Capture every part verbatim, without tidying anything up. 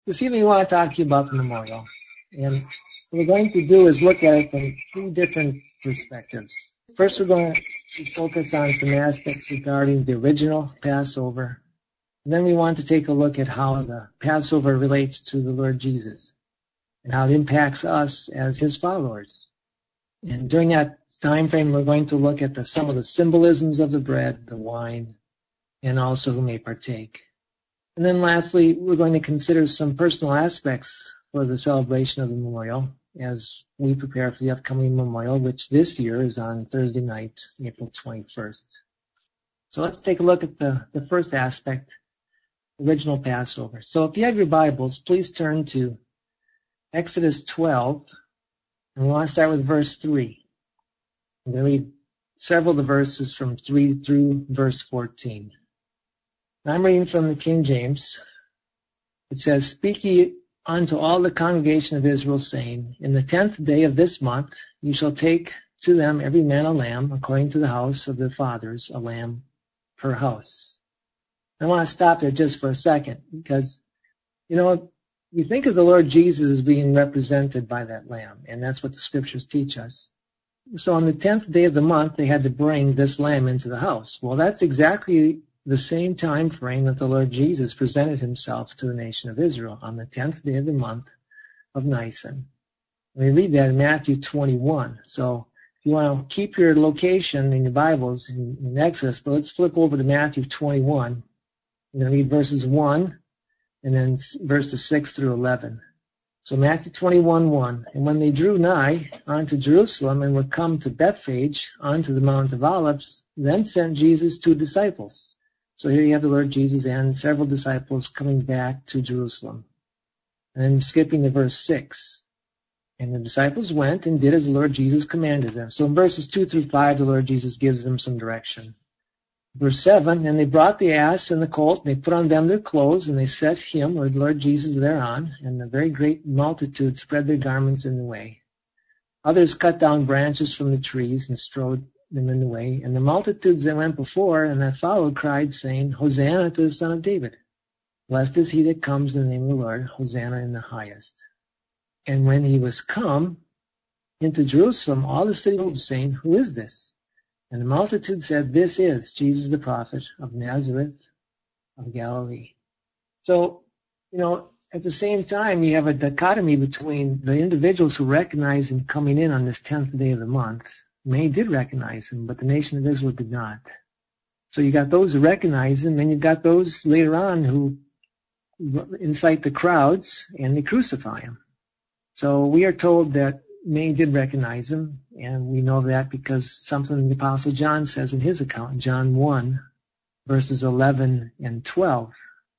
This evening we want to talk to you about the memorial. And what we're going to do is look at it from three different perspectives. First, we're going to focus on some aspects regarding the original Passover. And then we want to take a look at how the Passover relates to the Lord Jesus and how it impacts us as his followers. And during that time frame, we're going to look at the, some of the symbolisms of the bread, the wine, and also who may partake. And then lastly, we're going to consider some personal aspects for the celebration of the memorial as we prepare for the upcoming memorial, which this year is on Thursday night, April twenty-first. So let's take a look at the, the first aspect, original Passover. So if you have your Bibles, please turn to Exodus twelve, and we want to start with verse three. I'm going to read several of the verses from three through verse fourteen. I'm reading from the King James. It says, "Speak ye unto all the congregation of Israel, saying, In the tenth day of this month you shall take to them every man a lamb, according to the house of their fathers, a lamb per house." I want to stop there just for a second, because, you know, you think of the Lord Jesus as being represented by that lamb, and that's what the scriptures teach us. So on the tenth day of the month, they had to bring this lamb into the house. Well, that's exactly the same time frame that the Lord Jesus presented himself to the nation of Israel, on the tenth day of the month of Nisan. We read that in Matthew twenty-one. So if you want to keep your location in your Bibles in, in Exodus, but let's flip over to Matthew twenty-one. I'm going to read verses one and then verses six through eleven. So Matthew twenty-one, one. "And when they drew nigh unto Jerusalem and were come to Bethphage unto the Mount of Olives, then sent Jesus two disciples." So here you have the Lord Jesus and several disciples coming back to Jerusalem. And then skipping to verse six. "And the disciples went and did as the Lord Jesus commanded them." So in verses two through five, the Lord Jesus gives them some direction. Verse seven, "And they brought the ass and the colt, and they put on them their clothes, and they set him, or the Lord Jesus, thereon. And a very great multitude spread their garments in the way. Others cut down branches from the trees and strewed them in the way. And the multitudes that went before and that followed cried, saying, Hosanna to the Son of David. Blessed is he that comes in the name of the Lord. Hosanna in the highest. And when he was come into Jerusalem, all the city was saying, Who is this? And the multitude said, This is Jesus the prophet of Nazareth of Galilee." So, you know, at the same time, you have a dichotomy between the individuals who recognize him coming in on this tenth day of the month. Many did recognize him, but the nation of Israel did not. So you got those who recognize him, and you've got those later on who incite the crowds, and they crucify him. So we are told that many did recognize him, and we know that because something the Apostle John says in his account, John one, verses eleven and twelve.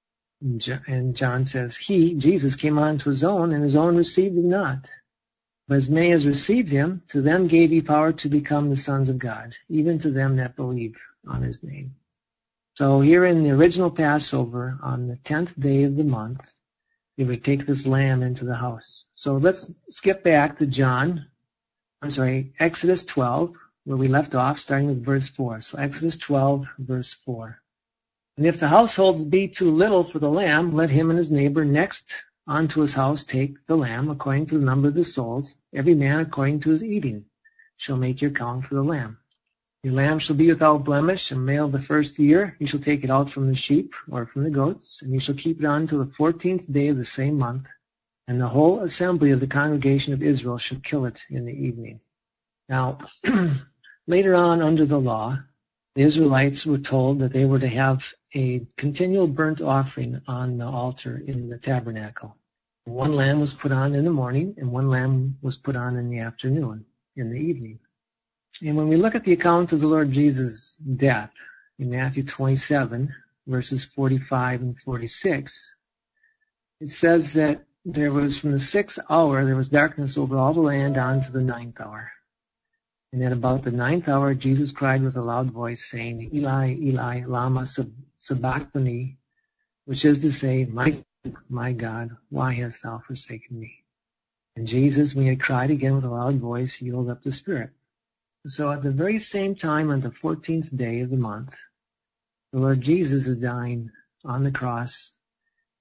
And John says, He, Jesus, came unto his own, and his own received him not. But as many as received him, to them gave he power to become the sons of God, even to them that believe on his name. So here in the original Passover, on the tenth day of the month, they would take this lamb into the house. So let's skip back to John, I'm sorry, Exodus twelve, where we left off, starting with verse four. So Exodus twelve, verse four. "And if the household be too little for the lamb, let him and his neighbor next unto his house take the lamb, according to the number of the souls, every man according to his eating, shall make your count for the lamb. Your lamb shall be without blemish, a male of the first year. You shall take it out from the sheep or from the goats, and you shall keep it on until the fourteenth day of the same month. And the whole assembly of the congregation of Israel shall kill it in the evening." Now, later on under the law, the Israelites were told that they were to have a continual burnt offering on the altar in the tabernacle. One lamb was put on in the morning, and one lamb was put on in the afternoon, in the evening. And when we look at the account of the Lord Jesus' death in Matthew twenty-seven, verses forty-five and forty-six, it says that there was from the sixth hour, there was darkness over all the land on to the ninth hour. And at about the ninth hour, Jesus cried with a loud voice, saying, Eli, Eli, lama sabachthani, which is to say, My, my God, why hast thou forsaken me? And Jesus, when he had cried again with a loud voice, yielded up the spirit. So at the very same time, on the fourteenth day of the month, the Lord Jesus is dying on the cross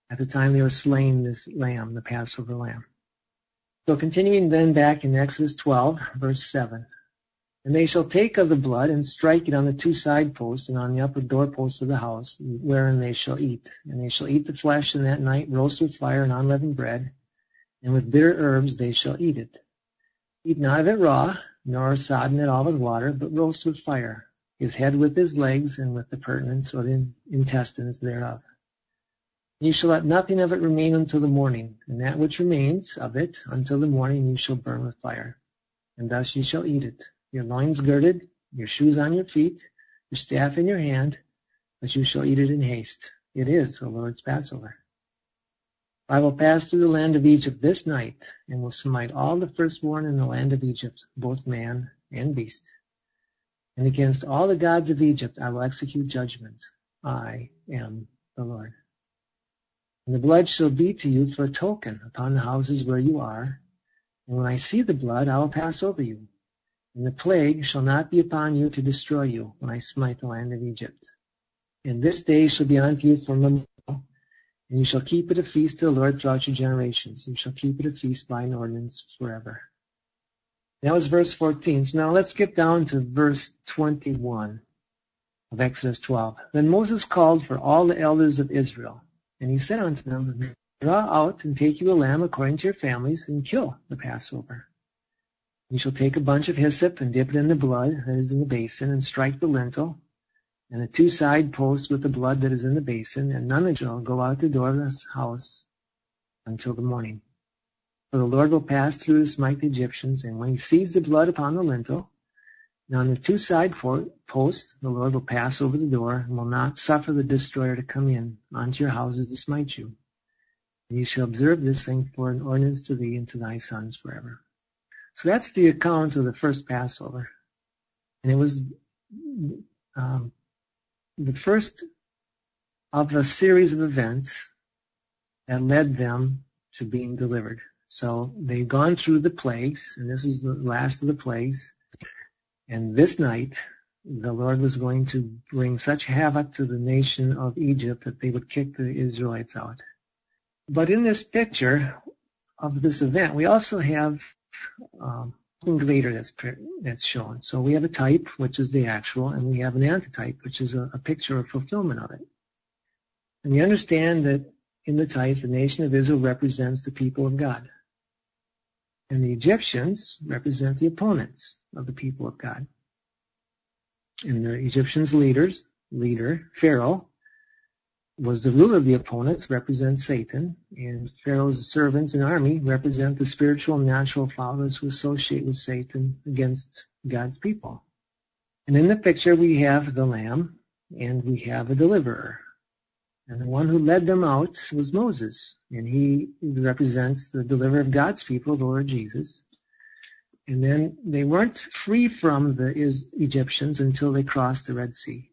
at the time they were slaying this lamb, the Passover lamb. So continuing then back in Exodus twelve, verse seven. And they shall take of the blood and strike it on the two side posts and on the upper doorposts of the house, wherein they shall eat. And they shall eat the flesh in that night, roast with fire and unleavened bread, and with bitter herbs they shall eat it. Eat not of it raw, nor sodden it all with water, but roast with fire, his head with his legs, and with the purtenance or the intestines thereof. You shall let nothing of it remain until the morning, and that which remains of it until the morning you shall burn with fire. And thus ye shall eat it, your loins girded, your shoes on your feet, your staff in your hand, but you shall eat it in haste. It is the Lord's Passover. I will pass through the land of Egypt this night, and will smite all the firstborn in the land of Egypt, both man and beast. And against all the gods of Egypt I will execute judgment. I am the Lord. And the blood shall be to you for a token upon the houses where you are. And when I see the blood, I will pass over you. And the plague shall not be upon you to destroy you when I smite the land of Egypt. And this day shall be unto you for a memorial, and you shall keep it a feast to the Lord throughout your generations. You shall keep it a feast by an ordinance forever. That was verse fourteen. So now let's skip down to verse twenty-one of Exodus twelve. Then Moses called for all the elders of Israel, and he said unto them, Draw out and take you a lamb according to your families, and kill the Passover. You shall take a bunch of hyssop and dip it in the blood that is in the basin, and strike the lintel and the two side posts with the blood that is in the basin, and none of it shall go out the door of this house until the morning. For the Lord will pass through to smite the Egyptians, and when he sees the blood upon the lintel and on the two side posts, the Lord will pass over the door, and will not suffer the destroyer to come in unto your houses to smite you. And you shall observe this thing for an ordinance to thee and to thy sons forever. So that's the account of the first Passover. And it was um, the first of a series of events that led them to being delivered. So they've gone through the plagues, and this is the last of the plagues. And this night, the Lord was going to bring such havoc to the nation of Egypt that they would kick the Israelites out. But in this picture of this event, we also have um, something greater that's, that's shown. So we have a type, which is the actual, and we have an antitype, which is a, a picture of fulfillment of it. And we understand that in the type, the nation of Israel represents the people of God. And the Egyptians represent the opponents of the people of God. And the Egyptians' leaders, leader, Pharaoh, was the ruler of the opponents, represents Satan, and Pharaoh's servants and army represent the spiritual and natural followers who associate with Satan against God's people. And in the picture we have the lamb, and we have a deliverer. And the one who led them out was Moses, and he represents the deliverer of God's people, the Lord Jesus. And then they weren't free from the Egyptians until they crossed the Red Sea.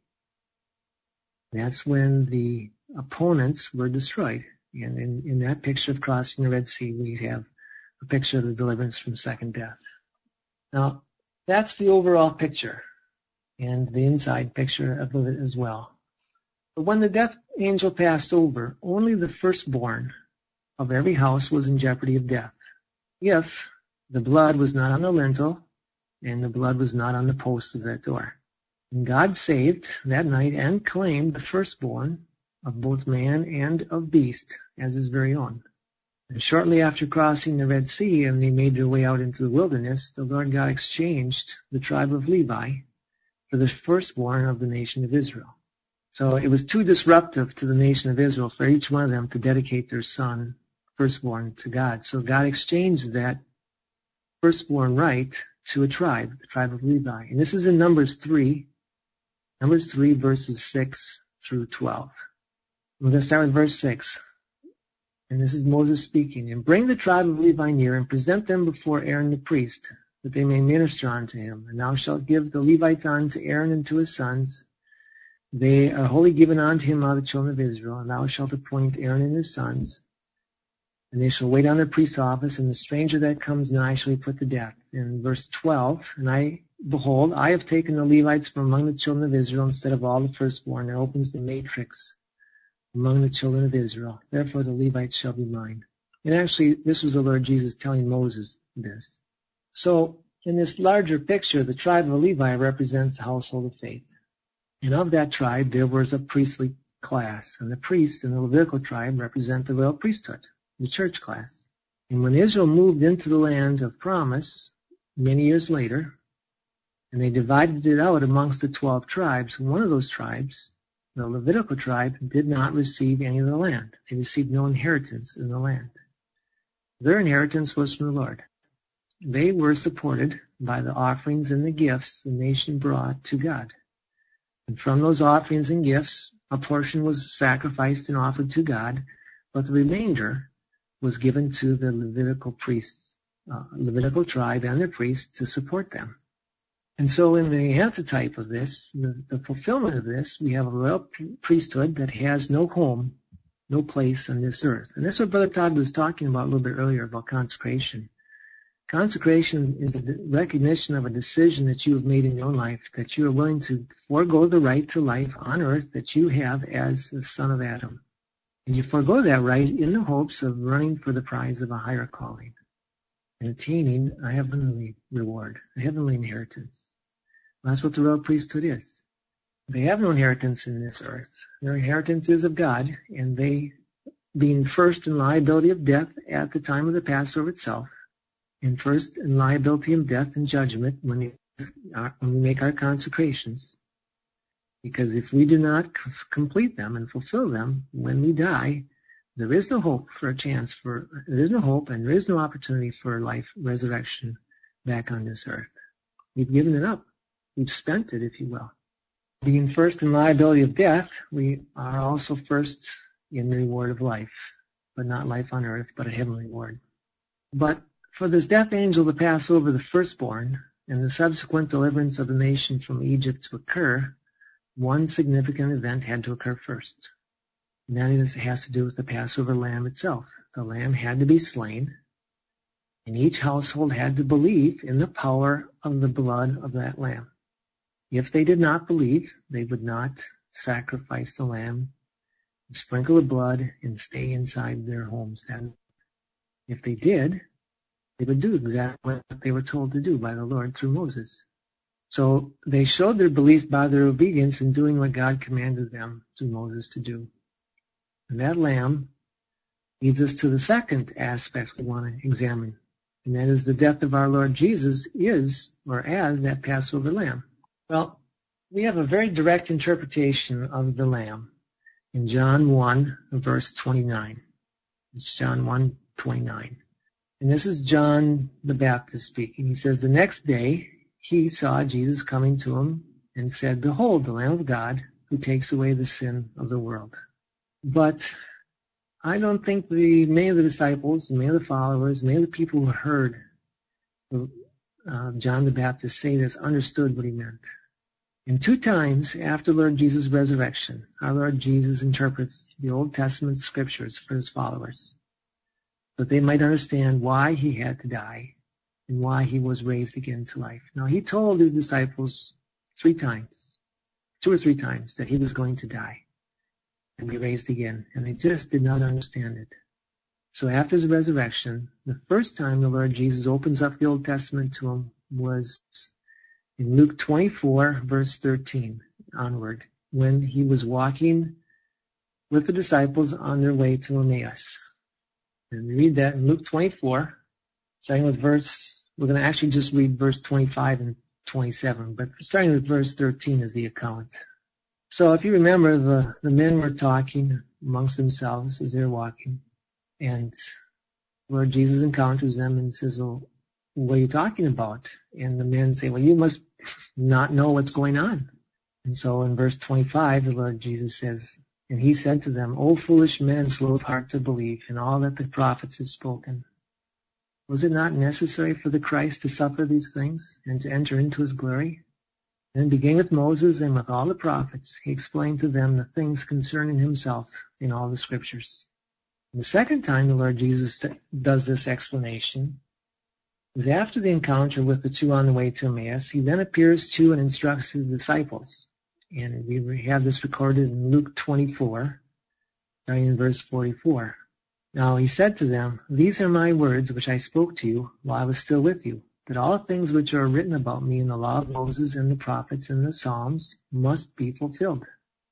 That's when the opponents were destroyed. And in, in that picture of crossing the Red Sea, we have a picture of the deliverance from second death. Now, that's the overall picture, and the inside picture of it as well. But when the death angel passed over, only the firstborn of every house was in jeopardy of death, if the blood was not on the lintel and the blood was not on the post of that door. And God saved that night and claimed the firstborn of both man and of beast as his very own. And shortly after crossing the Red Sea and they made their way out into the wilderness, the Lord God exchanged the tribe of Levi for the firstborn of the nation of Israel. So it was too disruptive to the nation of Israel for each one of them to dedicate their son, firstborn, to God. So God exchanged that firstborn right to a tribe, the tribe of Levi. And this is in Numbers three, Numbers three, verses six through twelve. We're going to start with verse six. And this is Moses speaking. And bring the tribe of Levi near, and present them before Aaron the priest, that they may minister unto him. And thou shalt give the Levites unto Aaron and to his sons. They are wholly given unto him out of the children of Israel, and thou shalt appoint Aaron and his sons. And they shall wait on their priest's office, and the stranger that comes nigh shall be put to death. In verse twelve, and I, behold, I have taken the Levites from among the children of Israel instead of all the firstborn. It opens the matrix among the children of Israel. Therefore the Levites shall be mine. And actually, this was the Lord Jesus telling Moses this. So, in this larger picture, the tribe of Levi represents the household of faith. And of that tribe, there was a priestly class. And the priests in the Levitical tribe represent the royal priesthood, the church class. And when Israel moved into the land of promise, many years later, and they divided it out amongst the twelve tribes, one of those tribes, the Levitical tribe, did not receive any of the land. They received no inheritance in the land. Their inheritance was from the Lord. They were supported by the offerings and the gifts the nation brought to God. And from those offerings and gifts, a portion was sacrificed and offered to God, but the remainder was given to the Levitical priests, uh, Levitical tribe and their priests to support them. And so in the antitype of this, the, the fulfillment of this, we have a royal priesthood that has no home, no place on this earth. And that's what Brother Todd was talking about a little bit earlier about consecration. Consecration is the recognition of a decision that you have made in your own life, that you are willing to forego the right to life on earth that you have as the son of Adam. And you forego that right in the hopes of running for the prize of a higher calling and attaining a heavenly reward, a heavenly inheritance. That's what the royal priesthood is. They have no inheritance in this earth. Their inheritance is of God, and they, being first in liability of death at the time of the Passover itself, and first in liability of death and judgment when we, uh, when we make our consecrations. Because if we do not c- complete them and fulfill them when we die, there is no hope for a chance for, there is no hope and there is no opportunity for life, resurrection back on this earth. We've given it up. We've spent it, if you will. Being first in liability of death, we are also first in the reward of life, but not life on earth, but a heavenly reward. But for this death angel to pass over the firstborn and the subsequent deliverance of the nation from Egypt to occur, one significant event had to occur first. And that is, it has to do with the Passover lamb itself. The lamb had to be slain, and each household had to believe in the power of the blood of that lamb. If they did not believe, they would not sacrifice the lamb, sprinkle the blood, and stay inside their homes. And if they did, they would do exactly what they were told to do by the Lord through Moses. So they showed their belief by their obedience in doing what God commanded them through Moses to do. And that lamb leads us to the second aspect we want to examine, and that is the death of our Lord Jesus is, or as, that Passover lamb. Well, we have a very direct interpretation of the lamb in John one, verse twenty-nine. It's John one, twenty-nine. And this is John the Baptist speaking. He says, the next day he saw Jesus coming to him and said, behold, the Lamb of God who takes away the sin of the world. But I don't think the many of the disciples, many of the followers, many of the people who heard uh, John the Baptist say this understood what he meant. And two times after Lord Jesus' resurrection, our Lord Jesus interprets the Old Testament scriptures for his followers, so that they might understand why he had to die and why he was raised again to life. Now, he told his disciples three times, two or three times, that he was going to die and be raised again, and they just did not understand it. So after his resurrection, the first time the Lord Jesus opens up the Old Testament to him was in Luke twenty-four, verse thirteen onward, when he was walking with the disciples on their way to Emmaus. And we read that in Luke twenty-four, starting with verse, we're going to actually just read verse twenty-five and twenty-seven, but starting with verse thirteen is the account. So if you remember, the, the men were talking amongst themselves as they're walking, and Lord Jesus encounters them and says, well, what are you talking about? And the men say, well, you must not know what's going on. And so in verse twenty-five, the Lord Jesus says, and he said to them, O foolish men, slow of heart to believe in all that the prophets have spoken. Was it not necessary for the Christ to suffer these things and to enter into his glory? Then beginning with Moses and with all the prophets, he explained to them the things concerning himself in all the scriptures. And the second time the Lord Jesus does this explanation is after the encounter with the two on the way to Emmaus. He then appears to and instructs his disciples. And we have this recorded in Luke twenty-four, starting in verse forty-four. Now he said to them, These are my words which I spoke to you while I was still with you, that all things which are written about me in the law of Moses and the prophets and the Psalms must be fulfilled.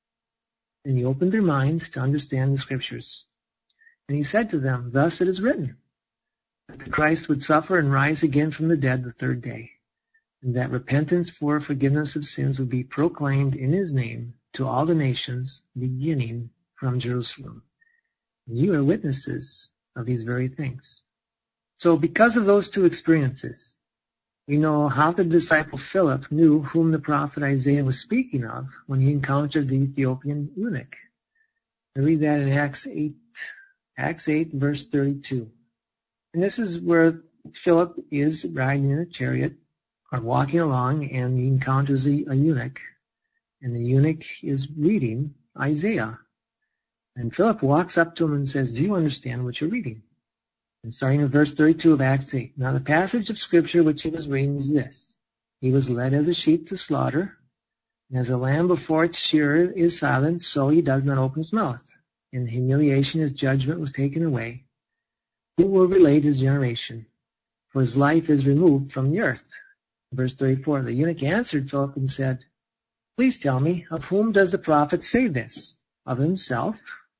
And he opened their minds to understand the Scriptures. And he said to them, Thus it is written, that the Christ would suffer and rise again from the dead the third day, and that repentance for forgiveness of sins would be proclaimed in his name to all the nations, beginning from Jerusalem. And you are witnesses of these very things. So because of those two experiences, we know how the disciple Philip knew whom the prophet Isaiah was speaking of when he encountered the Ethiopian eunuch. I read that in Acts eight, Acts eight, verse thirty-two. And this is where Philip is riding in a chariot or walking along, and he encounters a, a eunuch, and the eunuch is reading Isaiah. And Philip walks up to him and says, Do you understand what you're reading? And starting in verse thirty-two of Acts eight. Now the passage of Scripture which he was reading was this. He was led as a sheep to slaughter, and as a lamb before its shearer is silent, so he does not open his mouth. In humiliation his judgment was taken away. Who will relate his generation? For his life is removed from the earth. Verse thirty-four. The eunuch answered Philip and said, Please tell me, of whom does the prophet say this? Of himself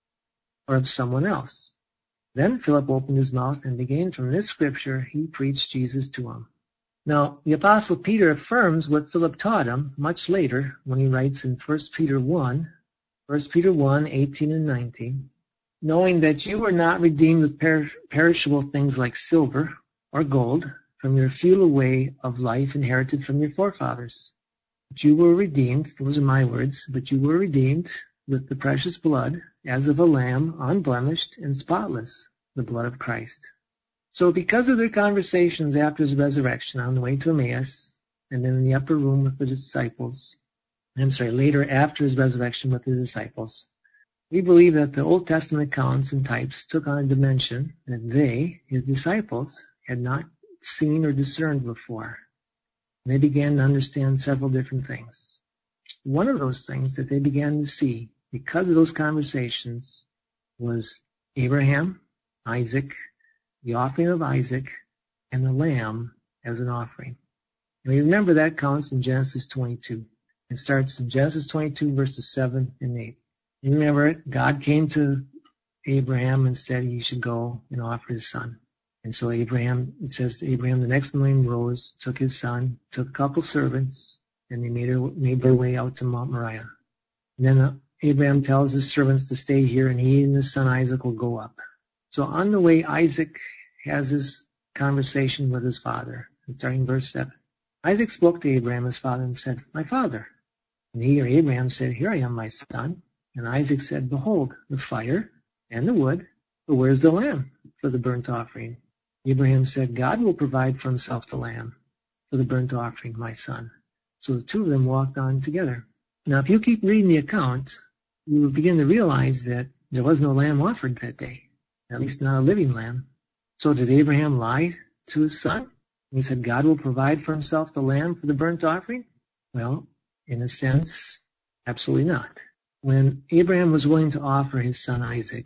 or of someone else? Then Philip opened his mouth, and beginning from this scripture, he preached Jesus to him. Now, the Apostle Peter affirms what Philip taught him much later when he writes in First Peter one, First Peter one, eighteen and nineteen, knowing that you were not redeemed with per- perishable things like silver or gold from your futile way of life inherited from your forefathers. But you were redeemed, those are my words, but you were redeemed with the precious blood, as of a lamb, unblemished and spotless, the blood of Christ. So because of their conversations after his resurrection on the way to Emmaus, and then in the upper room with the disciples, I'm sorry, later after his resurrection with his disciples, we believe that the Old Testament accounts and types took on a dimension that they, his disciples, had not seen or discerned before. They began to understand several different things. One of those things that they began to see because of those conversations was Abraham, Isaac, the offering of Isaac, and the lamb as an offering. And we remember that counts in Genesis twenty-two. It starts in Genesis twenty-two, verses seven and eight. You remember it? God came to Abraham and said he should go and offer his son. And so Abraham, it says to Abraham, the next morning rose, took his son, took a couple servants, and they made, her, made their way out to Mount Moriah. And then uh, Abraham tells his servants to stay here, and he and his son Isaac will go up. So on the way, Isaac has his conversation with his father. And starting in verse seven. Isaac spoke to Abraham, his father, and said, My father. And he, or Abraham, said, Here I am, my son. And Isaac said, Behold, the fire and the wood, but where's the lamb for the burnt offering? Abraham said, God will provide for himself the lamb for the burnt offering, my son. So the two of them walked on together. Now, if you keep reading the account, you will begin to realize that there was no lamb offered that day, at least not a living lamb. So did Abraham lie to his son? He said, God will provide for himself the lamb for the burnt offering? Well, in a sense, absolutely not. When Abraham was willing to offer his son Isaac,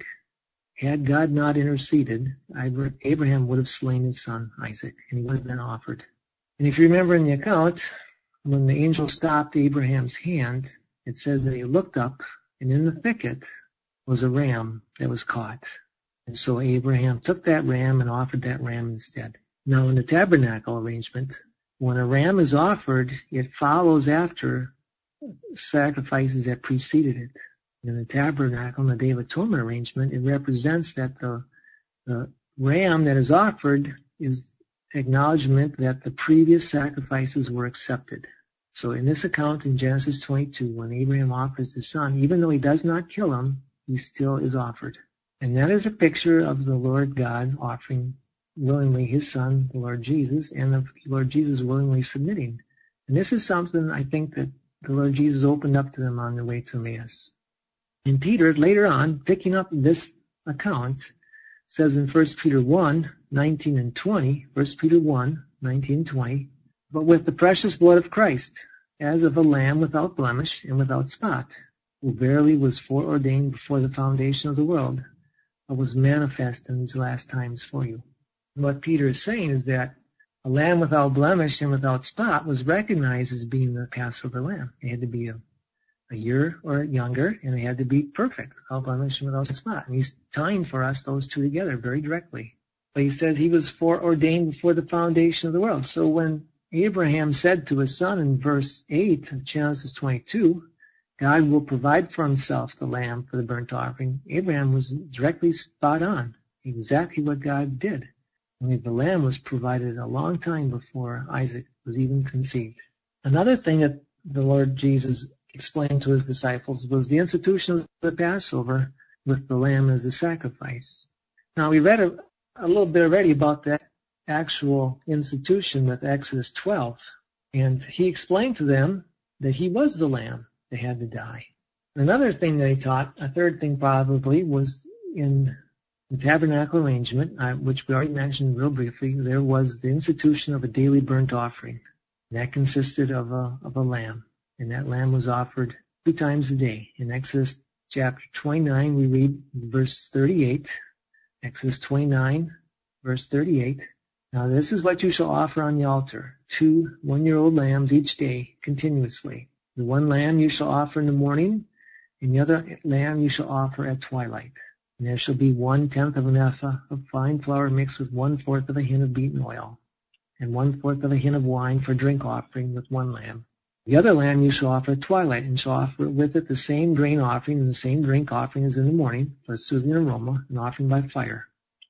had God not interceded, Abraham would have slain his son Isaac, and he would have been offered. And if you remember in the account, when the angel stopped Abraham's hand, it says that he looked up, and in the thicket was a ram that was caught. And so Abraham took that ram and offered that ram instead. Now in the tabernacle arrangement, when a ram is offered, it follows after sacrifices that preceded it. In the tabernacle, in the Day of Atonement arrangement, it represents that the, the ram that is offered is acknowledgement that the previous sacrifices were accepted. So in this account in Genesis twenty-two, when Abraham offers his son, even though he does not kill him, he still is offered. And that is a picture of the Lord God offering willingly his son, the Lord Jesus, and the Lord Jesus willingly submitting. And this is something I think that the Lord Jesus opened up to them on their way to Emmaus. And Peter, later on, picking up this account, says in First Peter one, nineteen and twenty, First Peter one, nineteen and twenty, but with the precious blood of Christ, as of a lamb without blemish and without spot. who verily was foreordained before the foundation of the world, but was manifest in these last times for you. And what Peter is saying is that a lamb without blemish and without spot was recognized as being the Passover lamb. It had to be a, a year or younger, and it had to be perfect, without blemish and without spot. And he's tying for us those two together very directly. But he says he was foreordained before the foundation of the world. So when Abraham said to his son in verse eight of Genesis twenty-two, God will provide for himself the lamb for the burnt offering, Abraham was directly spot on, exactly what God did. Only the lamb was provided a long time before Isaac was even conceived. Another thing that the Lord Jesus explained to his disciples was the institution of the Passover with the lamb as a sacrifice. Now, we read a, a little bit already about that actual institution with Exodus twelve, and he explained to them that he was the lamb that had to die. Another thing that he taught, a third thing probably, was in the tabernacle arrangement, uh, which we already mentioned real briefly. There was the institution of a daily burnt offering. That consisted of a, of a lamb, and that lamb was offered two times a day. In Exodus chapter twenty-nine, we read verse thirty-eight. Exodus twenty-nine, verse thirty-eight. Now this is what you shall offer on the altar, two one-year-old lambs each day, continuously. The one lamb you shall offer in the morning, and the other lamb you shall offer at twilight. And there shall be one-tenth of an ephah of fine flour mixed with one-fourth of a hin of beaten oil, and one-fourth of a hin of wine for drink offering with one lamb. The other lamb you shall offer at twilight, and shall offer with it the same grain offering and the same drink offering as in the morning, for a soothing aroma, an offering by fire.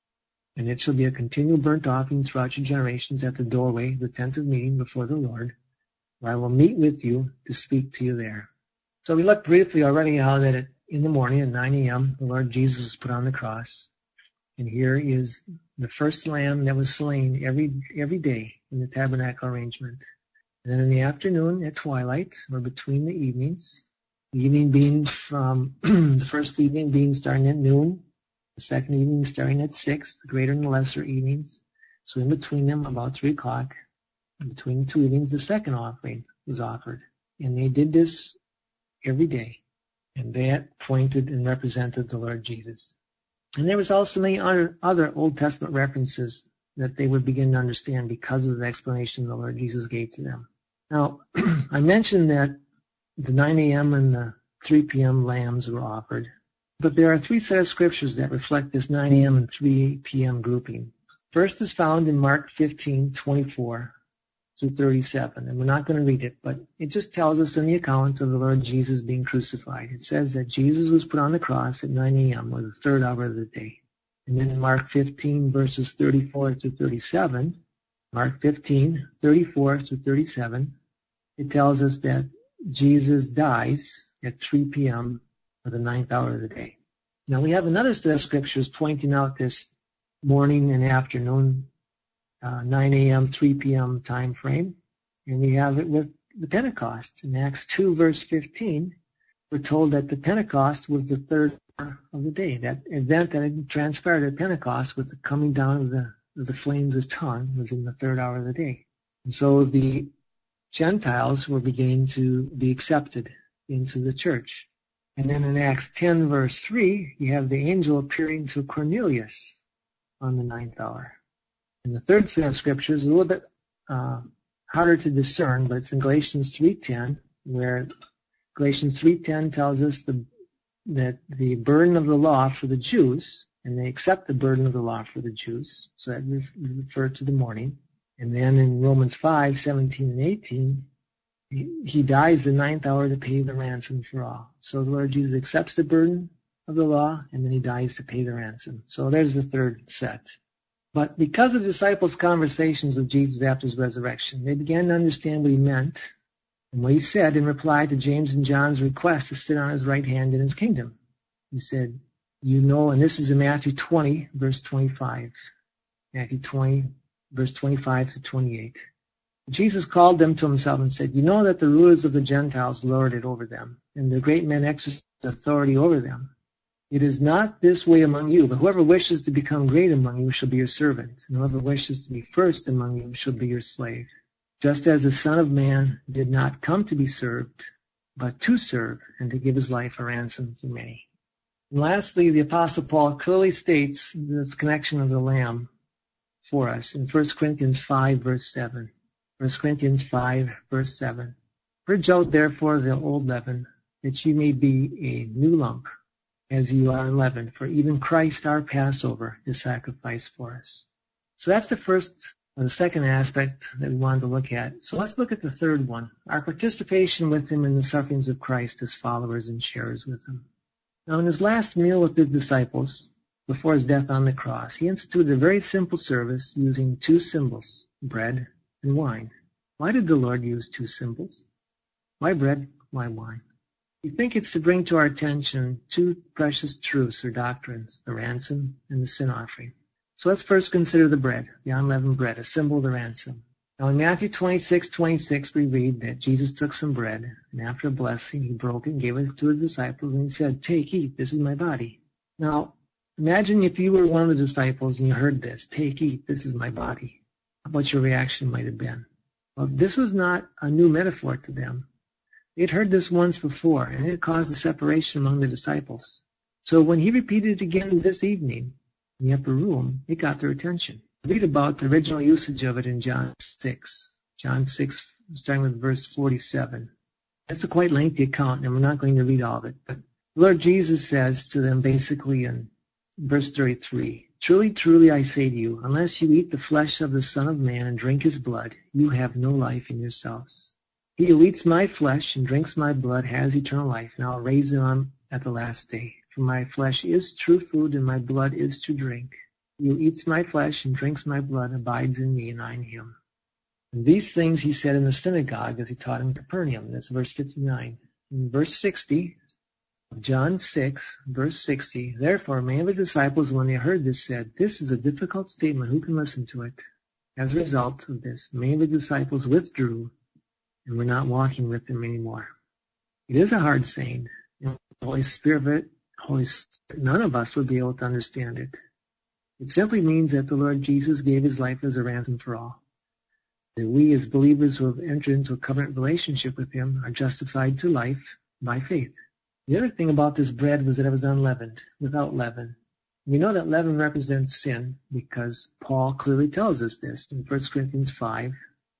And it shall be a continual burnt offering throughout your generations at the doorway of the tent of meeting before the Lord, where I will meet with you to speak to you there. So we looked briefly already how that it, in the morning at nine a.m., the Lord Jesus was put on the cross. And here is the first lamb that was slain every every day in the tabernacle arrangement. And then in the afternoon at twilight, or between the evenings, the evening being from the first evening being starting at noon, the second evening starting at six, the greater and the lesser evenings. So in between them, about three o'clock, in between the two evenings, the second offering was offered. And they did this every day. And that pointed and represented the Lord Jesus. And there was also many other, other Old Testament references that they would begin to understand because of the explanation the Lord Jesus gave to them. Now, I mentioned that the nine a.m. and the three p.m. lambs were offered. But there are three set of scriptures that reflect this nine a.m. and three p.m. grouping. First is found in Mark fifteen, twenty-four through thirty-seven. And we're not going to read it, but it just tells us in the account of the Lord Jesus being crucified. It says that Jesus was put on the cross at nine a.m. or the third hour of the day. And then in Mark fifteen, verses thirty-four through thirty-seven, Mark fifteen, thirty-four through thirty-seven, it tells us that Jesus dies at three p.m. or the ninth hour of the day. Now we have another set of scriptures pointing out this morning and afternoon, uh, nine a.m., three p.m. time frame. And we have it with the Pentecost. In Acts two, verse fifteen, we're told that the Pentecost was the third hour of the day. That event that had transpired at Pentecost with the coming down of the, of the flames of tongue was in the third hour of the day. And so the Gentiles were beginning to be accepted into the church. And then in Acts ten, verse three, you have the angel appearing to Cornelius on the ninth hour. And the third set of scriptures is a little bit uh, harder to discern, but it's in Galatians three ten, where Galatians three ten tells us the, that the burden of the law for the Jews, and they accept the burden of the law for the Jews, so that we refer to the morning. And then in Romans five, seventeen and eighteen, he, he dies the ninth hour to pay the ransom for all. So the Lord Jesus accepts the burden of the law, and then he dies to pay the ransom. So there's the third set. But because of the disciples' conversations with Jesus after his resurrection, they began to understand what he meant and what he said in reply to James and John's request to sit on his right hand in his kingdom. He said, you know, and this is in Matthew twenty, verse twenty-five. Matthew twenty, verse twenty-five to twenty-eight. Jesus called them to himself and said, you know that the rulers of the Gentiles lord it over them, and the great men exercise authority over them. It is not this way among you, but whoever wishes to become great among you shall be your servant, and whoever wishes to be first among you shall be your slave. Just as the Son of Man did not come to be served, but to serve and to give his life a ransom for many. And lastly, the Apostle Paul clearly states this connection of the Lamb for us in First Corinthians five, verse seven. First Corinthians five, verse seven. Purge out therefore the old leaven, that ye may be a new lump, as you are unleavened, for even Christ our Passover is sacrificed for us. So that's the first or the second aspect that we wanted to look at. So let's look at the third one, our participation with him in the sufferings of Christ as followers and sharers with him. Now in his last meal with his disciples, before his death on the cross, he instituted a very simple service using two symbols, bread and wine. Why did the Lord use two symbols? Why bread? Why wine? We think it's to bring to our attention two precious truths or doctrines, the ransom and the sin offering. So let's first consider the bread, the unleavened bread, a symbol of the ransom. Now in Matthew twenty-six, twenty-six, we read that Jesus took some bread, and after a blessing, he broke it and gave it to his disciples, and he said, "Take, eat, this is my body." Now, imagine if you were one of the disciples and you heard this, "Take, eat, this is my body." What your reaction might have been. Well, this was not a new metaphor to them. They had heard this once before, and it caused a separation among the disciples. So when he repeated it again this evening in the upper room, it got their attention. Read about the original usage of it in John six. John six, starting with verse forty-seven. That's a quite lengthy account, and we're not going to read all of it. But the Lord Jesus says to them basically in verse thirty-three, "Truly, truly, I say to you, unless you eat the flesh of the Son of Man and drink his blood, you have no life in yourselves. He who eats my flesh and drinks my blood has eternal life, and I'll raise him on at the last day. For my flesh is true food, and my blood is true drink. He who eats my flesh and drinks my blood abides in me, and I in him." And these things he said in the synagogue as he taught in Capernaum. That's verse fifty-nine. In verse sixty, John six, verse sixty, "Therefore many of his disciples, when they heard this, said, 'This is a difficult statement. Who can listen to it?' As a result of this, many of the disciples withdrew and were not walking with him anymore." It is a hard saying. And the Holy Spirit, Holy Spirit, none of us would be able to understand it. It simply means that the Lord Jesus gave his life as a ransom for all. That we as believers who have entered into a covenant relationship with him are justified to life by faith. The other thing about this bread was that it was unleavened, without leaven. We know that leaven represents sin because Paul clearly tells us this in First Corinthians five,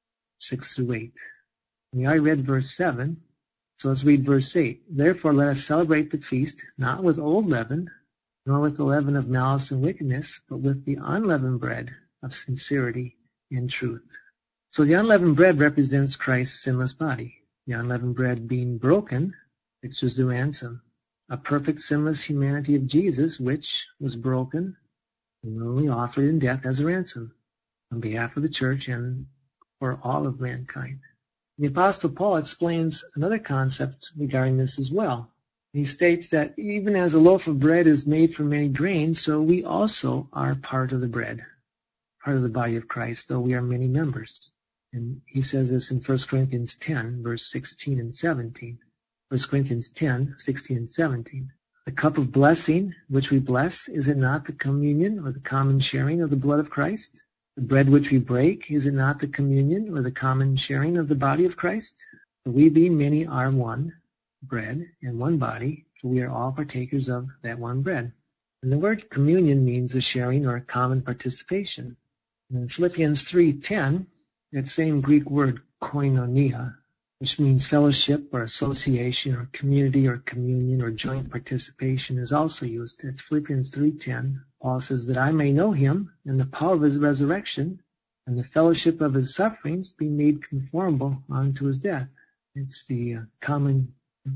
six through eight. We already read verse seven, so let's read verse eight. "Therefore let us celebrate the feast, not with old leaven, nor with the leaven of malice and wickedness, but with the unleavened bread of sincerity and truth." So the unleavened bread represents Christ's sinless body. The unleavened bread being broken pictures the ransom, a perfect sinless humanity of Jesus, which was broken and willingly offered in death as a ransom on behalf of the church and for all of mankind. The Apostle Paul explains another concept regarding this as well. He states that even as a loaf of bread is made from many grains, so we also are part of the bread, part of the body of Christ, though we are many members. And he says this in First Corinthians ten, verse sixteen and seventeen. First Corinthians ten, sixteen and seventeen. "The cup of blessing which we bless, is it not the communion or the common sharing of the blood of Christ? The bread which we break, is it not the communion or the common sharing of the body of Christ? For we being many are one bread and one body, for we are all partakers of that one bread." And the word communion means a sharing or a common participation. And in Philippians three ten, that same Greek word koinonia, which means fellowship or association or community or communion or joint participation, is also used. That's Philippians three ten. Paul says that I may know him and the power of his resurrection and the fellowship of his sufferings, being made conformable unto his death. It's the uh, common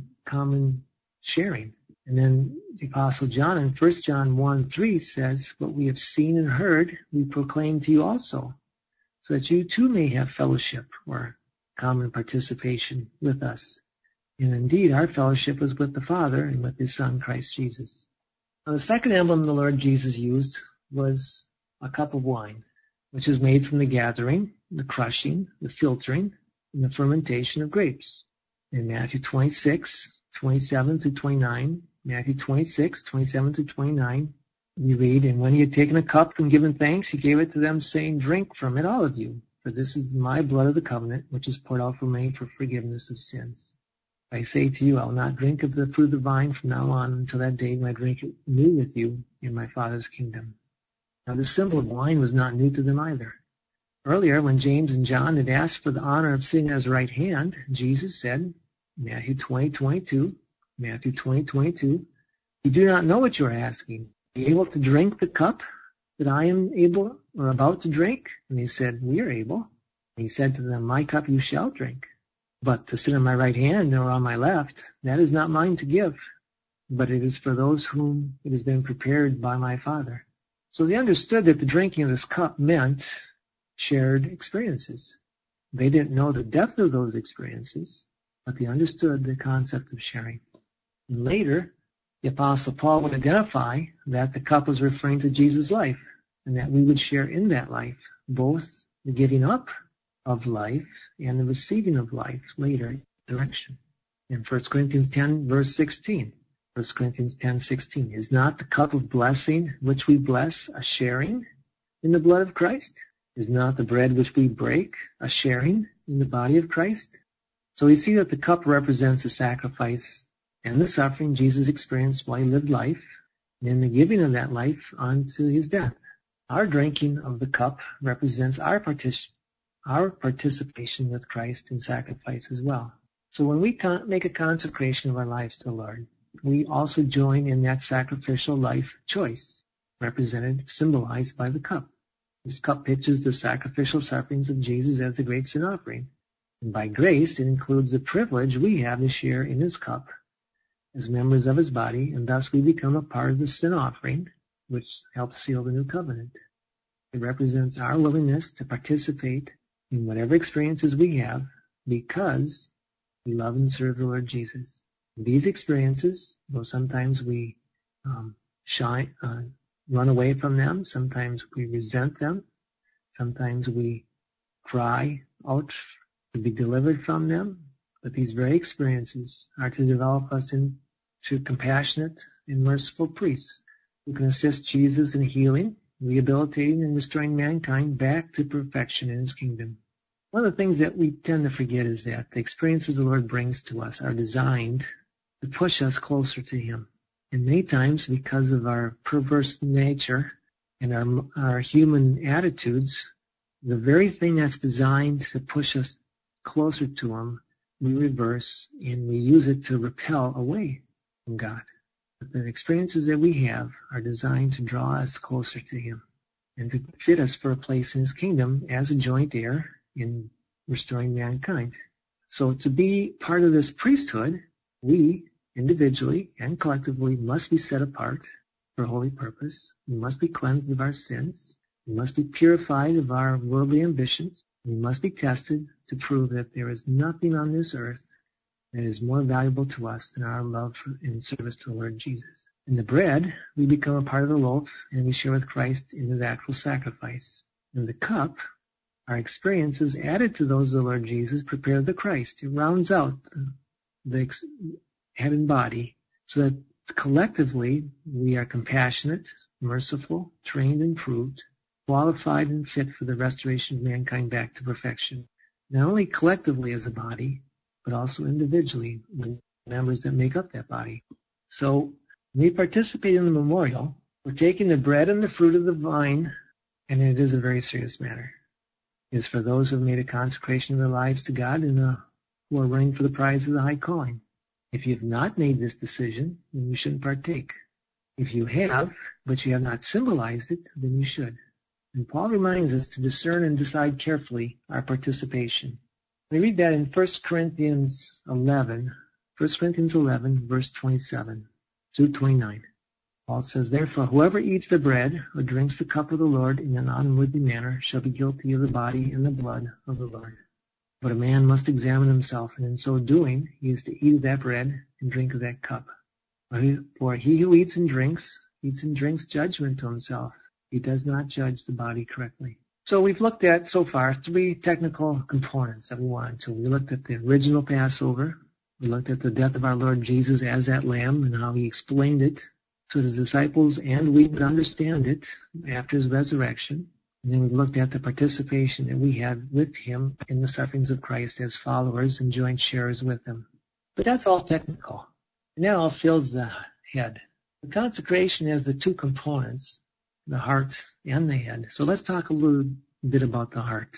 common sharing. And then the Apostle John in First John one three says, "What we have seen and heard, we proclaim to you also, so that you too may have fellowship," or common participation with us. And indeed, our fellowship is with the Father and with his Son, Christ Jesus. Now, the second emblem the Lord Jesus used was a cup of wine, which is made from the gathering, the crushing, the filtering, and the fermentation of grapes. In Matthew twenty-six, twenty-seven through twenty-nine, Matthew twenty-six, twenty-seven through twenty-nine, we read, "And when he had taken a cup and given thanks, he gave it to them, saying, 'Drink from it, all of you. For this is my blood of the covenant, which is poured out for many for forgiveness of sins. I say to you, I will not drink of the fruit of the vine from now on until that day when I drink it new with you in my Father's kingdom. Now the symbol of wine was not new to them either. Earlier, when James and John had asked for the honor of sitting at his right hand, Jesus said, Matthew twenty twenty-two, Matthew twenty twenty-two, you do not know what you are asking. Are you able to drink the cup that I am able or about to drink? And they said, we are able. And he said to them, my cup you shall drink. But to sit on my right hand or on my left, that is not mine to give, but it is for those whom it has been prepared by my Father. So they understood that the drinking of this cup meant shared experiences. They didn't know the depth of those experiences, but they understood the concept of sharing. And later, the Apostle Paul would identify that the cup was referring to Jesus' life, and that we would share in that life, both the giving up of life and the receiving of life later, direction. In First Corinthians ten, verse sixteen, First Corinthians ten, sixteen, is not the cup of blessing which we bless a sharing in the blood of Christ? Is not the bread which we break a sharing in the body of Christ? So we see that the cup represents the sacrifice and the suffering Jesus experienced while he lived life, and the giving of that life unto his death. Our drinking of the cup represents our partic- our participation with Christ in sacrifice as well. So when we con- make a consecration of our lives to the Lord, we also join in that sacrificial life choice, represented, symbolized by the cup. This cup pictures the sacrificial sufferings of Jesus as the great sin offering. And by grace, it includes the privilege we have to share in his cup as members of his body, and thus we become a part of the sin offering, which helps seal the new covenant. It represents our willingness to participate in whatever experiences we have because we love and serve the Lord Jesus. These experiences, though sometimes we um, shy, uh, run away from them, sometimes we resent them, sometimes we cry out to be delivered from them, but these very experiences are to develop us into compassionate and merciful priests who can assist Jesus in healing, rehabilitating, and restoring mankind back to perfection in his kingdom. One of the things that we tend to forget is that the experiences the Lord brings to us are designed to push us closer to him. And many times, because of our perverse nature and our, our human attitudes, the very thing that's designed to push us closer to him, we reverse and we use it to repel away from God. But the experiences that we have are designed to draw us closer to him and to fit us for a place in his kingdom as a joint heir in restoring mankind. So to be part of this priesthood, we individually and collectively must be set apart for a holy purpose. We must be cleansed of our sins. We must be purified of our worldly ambitions. We must be tested to prove that there is nothing on this earth that is more valuable to us than our love and service to the Lord Jesus. In the bread, we become a part of the loaf, and we share with Christ in his actual sacrifice. In the cup, our experiences added to those of the Lord Jesus prepare the Christ. It rounds out the, the head and body so that collectively we are compassionate, merciful, trained and proved, qualified and fit for the restoration of mankind back to perfection. Not only collectively as a body, but also individually, the members that make up that body. So when we participate in the memorial, we're taking the bread and the fruit of the vine, and it is a very serious matter. It is for those who have made a consecration of their lives to God and uh, who are running for the prize of the high calling. If you have not made this decision, then you shouldn't partake. If you have, but you have not symbolized it, then you should. And Paul reminds us to discern and decide carefully our participation. We read that in First Corinthians eleven, First Corinthians eleven, verse twenty-seven through twenty-nine. Paul says, therefore, whoever eats the bread or drinks the cup of the Lord in an unworthy manner shall be guilty of the body and the blood of the Lord. But a man must examine himself, and in so doing, he is to eat of that bread and drink of that cup. For he who eats and drinks, eats and drinks judgment to himself. He does not judge the body correctly. So we've looked at, so far, three technical components that we wanted to. We looked at the original Passover. We looked at the death of our Lord Jesus as that lamb and how he explained it so his disciples and we would understand it after his resurrection. And then we looked at the participation that we had with him in the sufferings of Christ as followers and joint sharers with him. But that's all technical. And that all fills the head. The consecration has the two components, the heart and the head. So let's talk a little bit about the heart.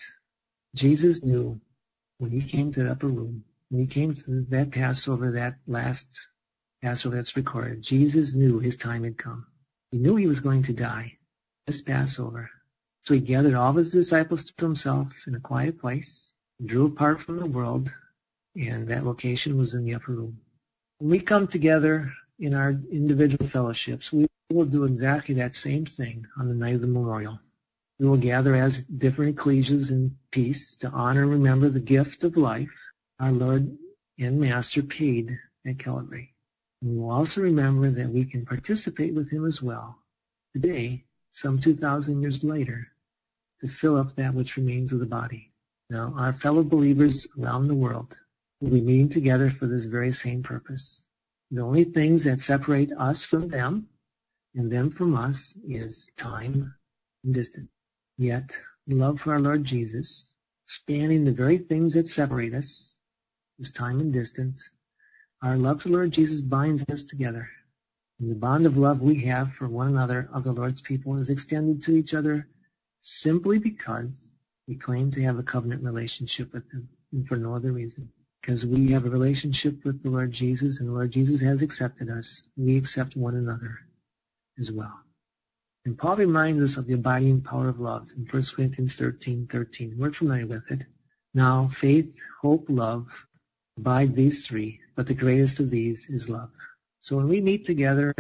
Jesus knew when he came to the upper room, when he came to that Passover, that last Passover that's recorded, Jesus knew his time had come. He knew he was going to die this Passover. So he gathered all of his disciples to himself in a quiet place, drew apart from the world, and that location was in the upper room. When we come together in our individual fellowships, we will do exactly that same thing on the night of the memorial. We will gather as different ecclesias in peace to honor and remember the gift of life our Lord and Master paid at Calvary. And we will also remember that we can participate with him as well today, some two thousand years later, to fill up that which remains of the body. Now, our fellow believers around the world will be meeting together for this very same purpose. The only things that separate us from them and them from us is time and distance. Yet, love for our Lord Jesus, spanning the very things that separate us, is time and distance. Our love for the Lord Jesus binds us together. And the bond of love we have for one another of the Lord's people is extended to each other simply because we claim to have a covenant relationship with him, and for no other reason. Because we have a relationship with the Lord Jesus, and the Lord Jesus has accepted us. We accept one another as well. And Paul reminds us of the abiding power of love in First Corinthians thirteen thirteen. We're familiar with it. Now, faith, hope, love, abide these three, but the greatest of these is love. So when we meet together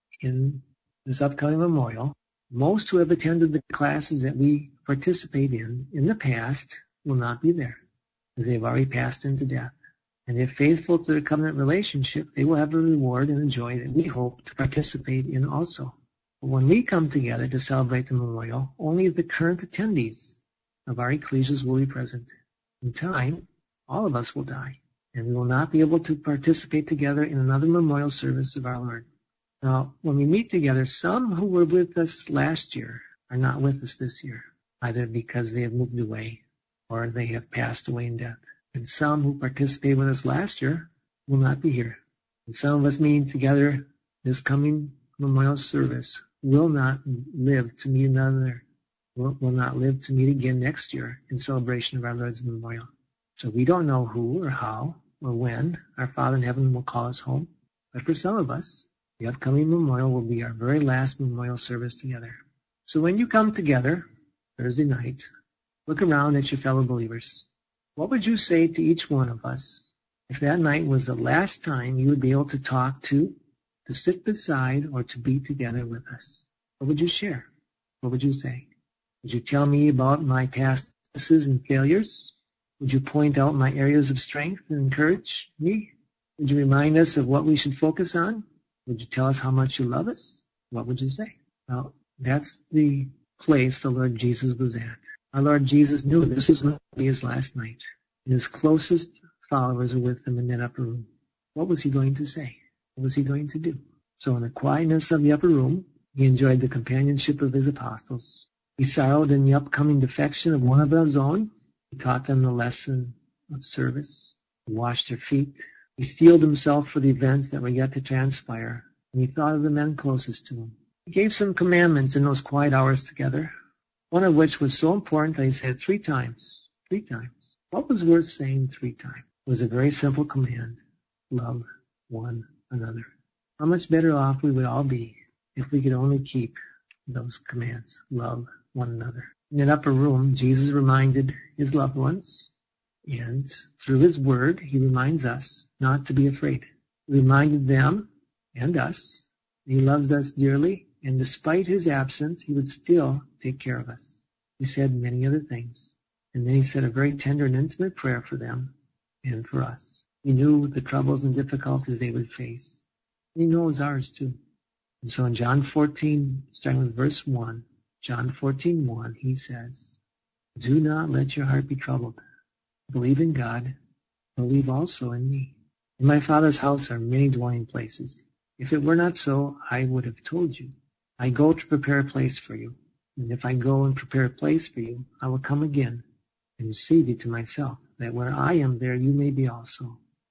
in this upcoming memorial, most who have attended the classes that we participate in in the past will not be there, as they've already passed into death. And if faithful to their covenant relationship, they will have a reward and a joy that we hope to participate in also. But when we come together to celebrate the memorial, only the current attendees of our ecclesias will be present. In time, all of us will die, and we will not be able to participate together in another memorial service of our Lord. Now, when we meet together, some who were with us last year are not with us this year, either because they have moved away or they have passed away in death. And some who participated with us last year will not be here. And some of us meeting together this coming memorial service will not live to meet another, will, will not live to meet again next year in celebration of our Lord's memorial. So we don't know who or how or when our Father in heaven will call us home. But for some of us, the upcoming memorial will be our very last memorial service together. So when you come together Thursday night, look around at your fellow believers. What would you say to each one of us if that night was the last time you would be able to talk to, to sit beside, or to be together with us? What would you share? What would you say? Would you tell me about my past successes and failures? Would you point out my areas of strength and encourage me? Would you remind us of what we should focus on? Would you tell us how much you love us? What would you say? Well, that's the place the Lord Jesus was at. Our Lord Jesus knew this was going to be his last night. And his closest followers were with him in that upper room. What was he going to say? What was he going to do? So in the quietness of the upper room, he enjoyed the companionship of his apostles. He sorrowed in the upcoming defection of one of his own. He taught them the lesson of service. He washed their feet. He steeled himself for the events that were yet to transpire, and he thought of the men closest to him. He gave some commandments in those quiet hours together, one of which was so important that he said three times. Three times. What was worth saying three times? It was a very simple command. Love one another. How much better off we would all be if we could only keep those commands. Love one another. In that upper room, Jesus reminded his loved ones, and through his word, he reminds us not to be afraid. He reminded them and us that he loves us dearly, and despite his absence, he would still take care of us. He said many other things, and then he said a very tender and intimate prayer for them and for us. He knew the troubles and difficulties they would face. He knows ours too. And so in John fourteen, starting with verse one, John fourteen one, he says, "Do not let your heart be troubled. Believe in God. Believe also in me. In my Father's house are many dwelling places. If it were not so, I would have told you. I go to prepare a place for you. And if I go and prepare a place for you, I will come again and receive you to myself, that where I am, there you may be also.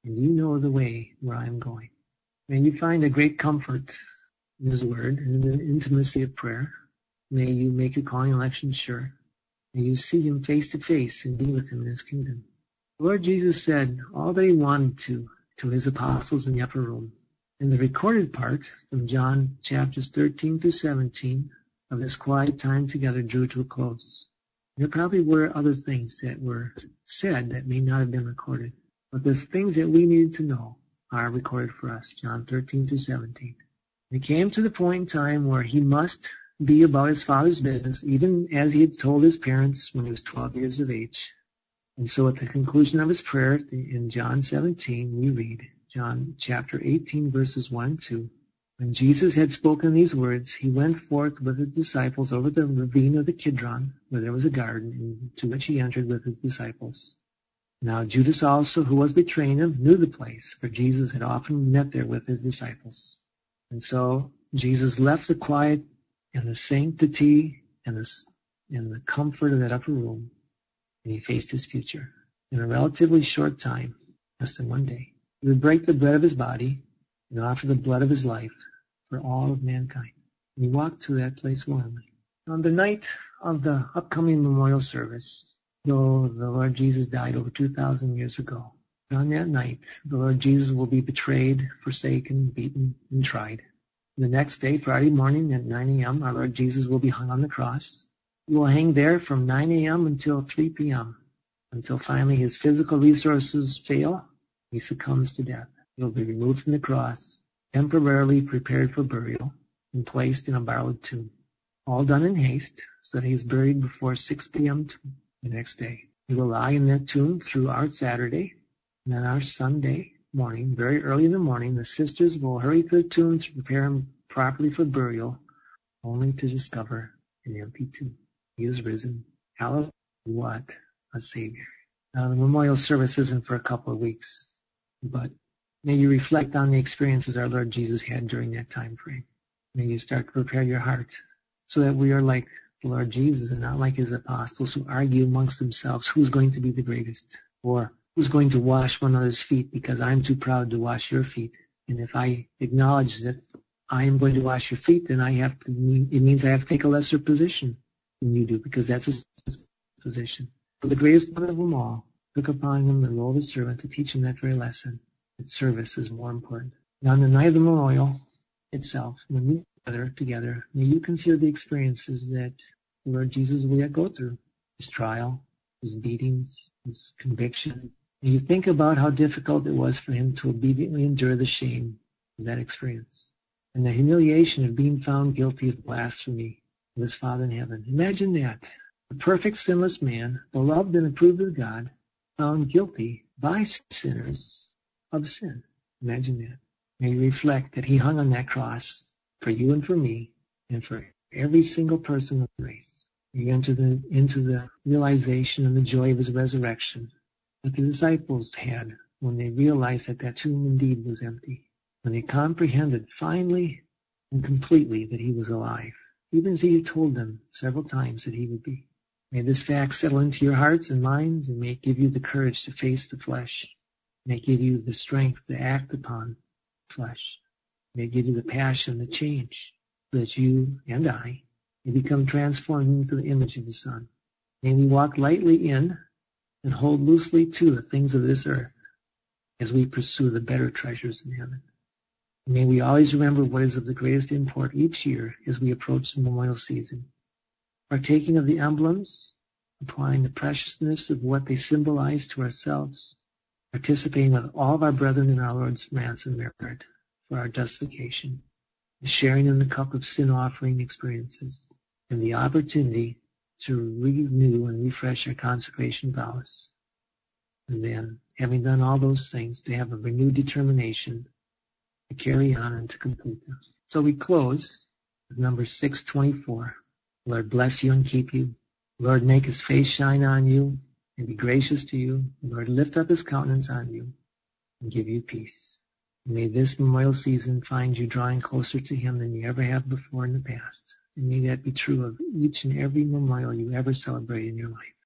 and you know the way where I am going. May you find a great comfort in His Word and in the intimacy of prayer. May you make your calling election sure. May you see Him face to face and be with Him in His kingdom. The Lord Jesus said all that He wanted to to His apostles in the upper room. And the recorded part from John chapters thirteen through seventeen of this quiet time together drew to a close. There probably were other things that were said that may not have been recorded, but the things that we needed to know are recorded for us, John thirteen through seventeen. It came to the point in time where He must be about His Father's business, even as He had told His parents when He was twelve years of age. And so at the conclusion of His prayer in John seventeen, we read, John chapter eighteen, verses one and two. When Jesus had spoken these words, He went forth with His disciples over the ravine of the Kidron, where there was a garden, into which He entered with His disciples. Now Judas also, who was betraying Him, knew the place, for Jesus had often met there with His disciples. And so Jesus left the quiet and the sanctity and the, and the comfort of that upper room, and He faced His future. In a relatively short time, less than one day, He would break the bread of His body and offer the blood of His life for all of mankind. And He walked to that place willingly. On the night of the upcoming memorial service, though the Lord Jesus died over two thousand years ago, on that night, the Lord Jesus will be betrayed, forsaken, beaten, and tried. The next day, Friday morning at nine a.m., our Lord Jesus will be hung on the cross. He will hang there from nine a.m. until three p.m., until finally His physical resources fail. He succumbs to death. He will be removed from the cross, temporarily prepared for burial, and placed in a borrowed tomb. All done in haste, so that He is buried before six p.m. the next day. He will lie in that tomb through our Saturday, and on our Sunday morning, very early in the morning, the sisters will hurry to the tomb to prepare Him properly for burial, only to discover an empty tomb. He is risen. Hallelujah, what a Savior. Now, the memorial service isn't for a couple of weeks, but may you reflect on the experiences our Lord Jesus had during that time frame. May you start to prepare your heart so that we are like the Lord Jesus and not like His apostles who argue amongst themselves who's going to be the greatest, or who's going to wash one another's feet because I'm too proud to wash your feet. And if I acknowledge that I am going to wash your feet, then I have to, it means I have to take a lesser position than you do, because that's His position. But the greatest one of them all took upon Him the role of a servant to teach Him that very lesson, that service is more important. Now, on the night of the memorial itself, when you gather together, may you consider the experiences that the Lord Jesus will yet go through. His trial, His beatings, His conviction. May you think about how difficult it was for Him to obediently endure the shame of that experience, and the humiliation of being found guilty of blasphemy of His Father in heaven. Imagine that. The perfect sinless man, beloved and approved of God, found guilty by sinners of sin. Imagine that. May you reflect that He hung on that cross for you and for me and for every single person of the race. You enter the, into the realization and the joy of His resurrection that the disciples had when they realized that that tomb indeed was empty, when they comprehended finally and completely that He was alive, even as He had told them several times that He would be. May this fact settle into your hearts and minds, and may it give you the courage to face the flesh. May it give you the strength to act upon flesh. May it give you the passion to change, so that you and I may become transformed into the image of the Son. May we walk lightly in and hold loosely to the things of this earth as we pursue the better treasures in heaven. And may we always remember what is of the greatest import each year as we approach the memorial season. Partaking of the emblems, applying the preciousness of what they symbolize to ourselves, participating with all of our brethren in our Lord's ransom merit for our justification, the sharing in the cup of sin offering experiences, and the opportunity to renew and refresh our consecration vows. And then, having done all those things, to have a renewed determination to carry on and to complete them. So we close with number six twenty-four. Lord bless you and keep you. Lord make His face shine on you and be gracious to you. Lord lift up His countenance on you and give you peace. And may this memorial season find you drawing closer to Him than you ever have before in the past. And may that be true of each and every memorial you ever celebrate in your life.